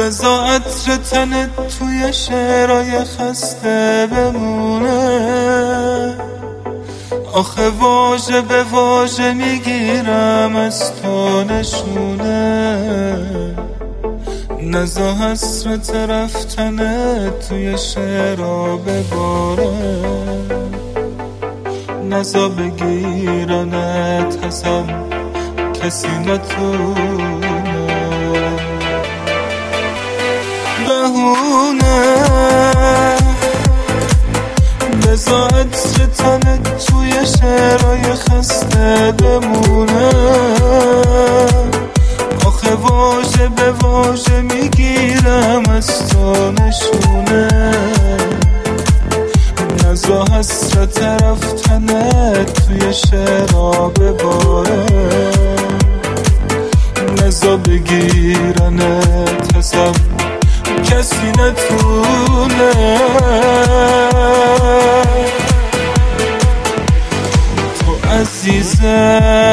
بذار عطر تنت توی شعرهای خسته بمونه. آخه واژه به واژه میگیرم از تو نشونه. نزا حسرت رفتنت توی شعرها بباره. نزا بگیرنت ازم کسی نتونه. بهونه بذار عطر تنت توی شعرهای خسته بمونه. آخه واژه به واژه میگیرم از تو نشونه. نزا حسرت رفتنت توی شعرها بباره. نزا بگیرنت ازم کسی نتونه. تو عزیزه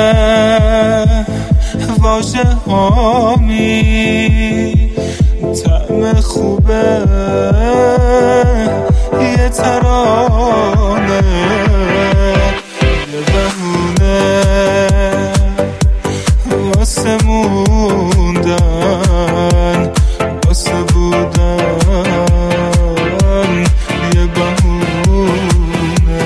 واژه هامی طعم خوبه یه ترانه. یه بهونه واسه موندن واسه بودن. یه بهونه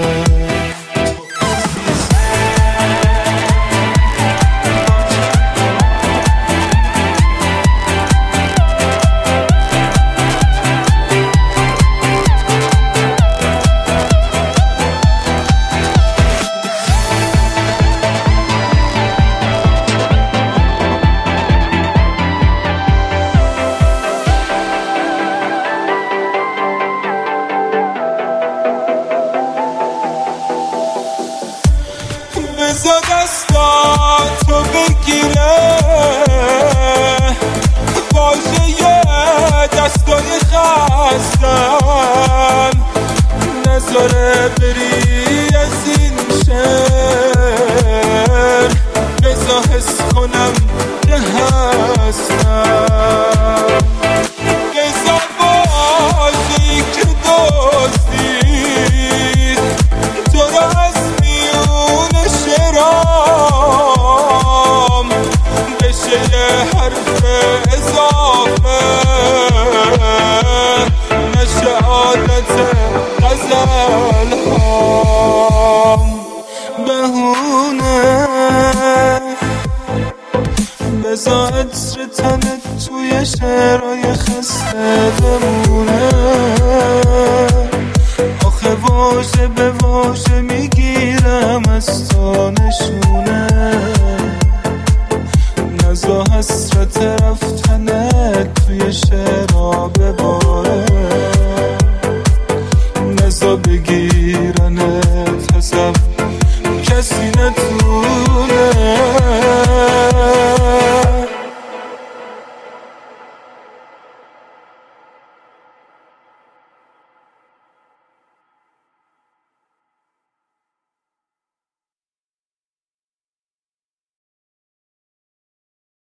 بذار دستاتو بگیره. واژه دستای خستم نذاره بری از این شهر. بذار حس کنم که هستم. بذار واژه‌ای که دزدید تو رو از میون شعرام بشه یه حرف اضافه. نشه عادت غزل هام. بهونه بذار عطر تنت توی شعرهای خسته بمونه. آخه واژه به واژه میگیرم از تو نشونه. نزا حسرت رفت